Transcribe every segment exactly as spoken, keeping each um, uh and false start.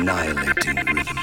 annihilating rhythm.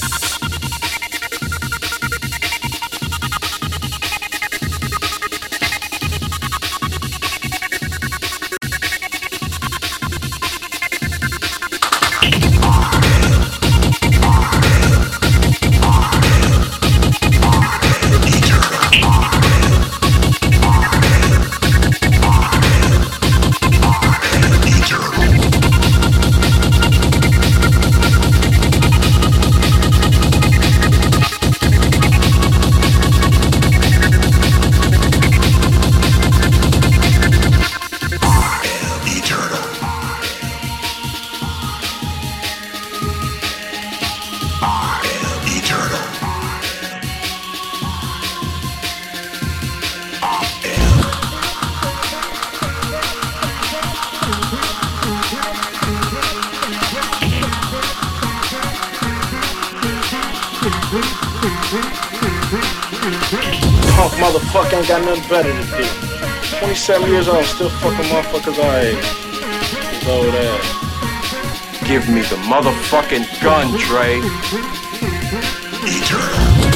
Punk motherfucker ain't got nothing better to do. twenty-seven years old, still fucking motherfuckers our age. His old ass. Give me the motherfucking gun, Trey. Eternal.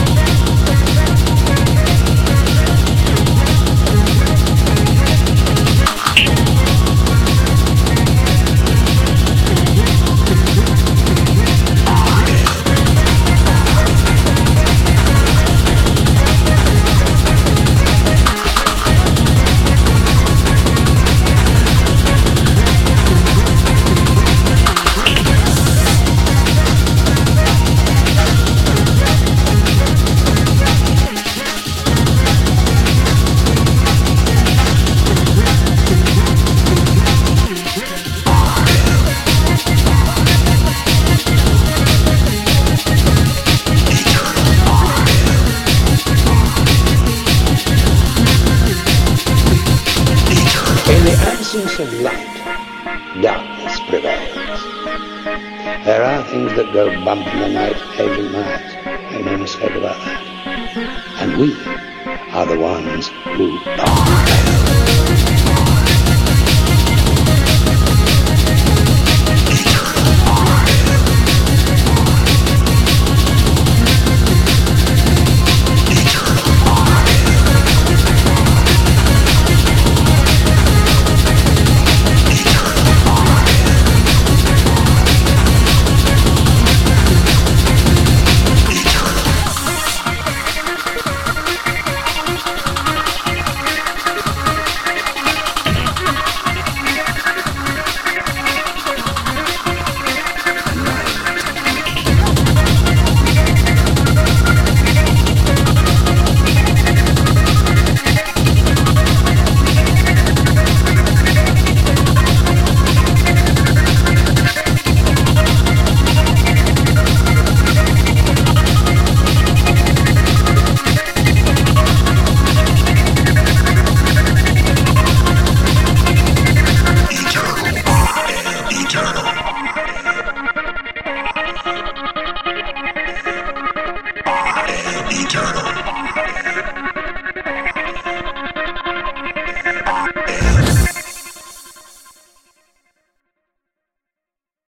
Of light, darkness prevails. There are things that go bump in the night, hail miles, make no mistake about that. And we are the ones who are.